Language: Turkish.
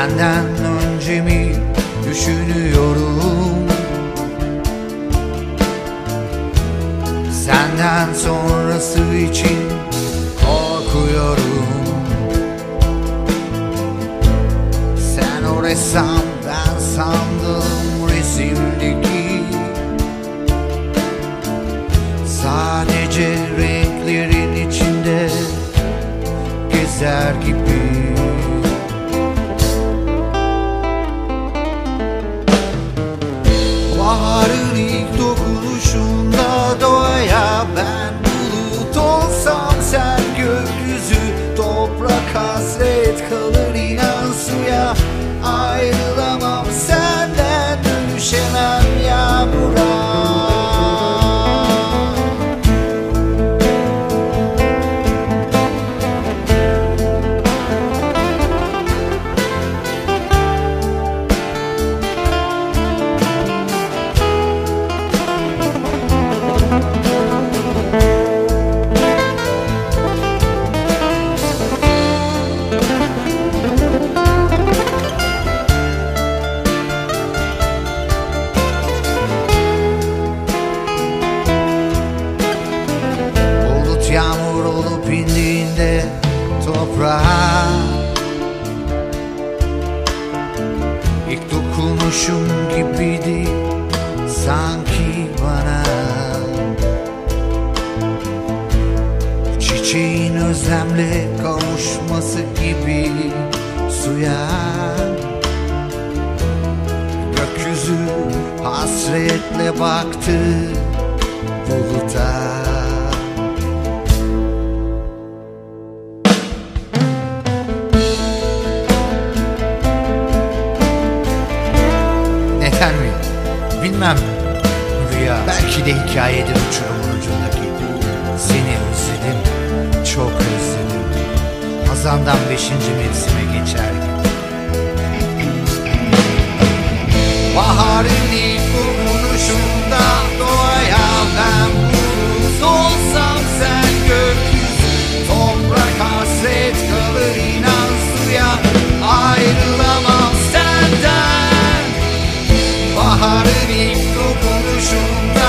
Senden önce mi düşünüyorum, senden sonrası için korkuyorum. Sen o ressam, ben sandım resimdeki sadece renklerin içinde gezer gibi. Baharın ilk dokunuşunda doğaya ben bulut olsam, sen gökyüzü, toprak hasret kalır inan suya. Ayrılamam senden, dönüşemem yağmura. Yağmur olup indiğinde toprağa, ilk dokunuşum gibiydi sanki bana. Çiçeğin özlemle kavuşması gibi suya. Gökyüzü hasretle baktı buluta. Neden mi? Bilmem. Rüya. Belki de hikayedir uçurumun ucundaki. Seni özledim, çok özledim. Hazandan 5. mevsime geçer gibi. Baharın ilk dokunuşunda doğaya ben bulut olsam, sen gökyüzü, toprak hasret kalır inan suya. Ayrılamam senden. Baharın ilk dokunuşunda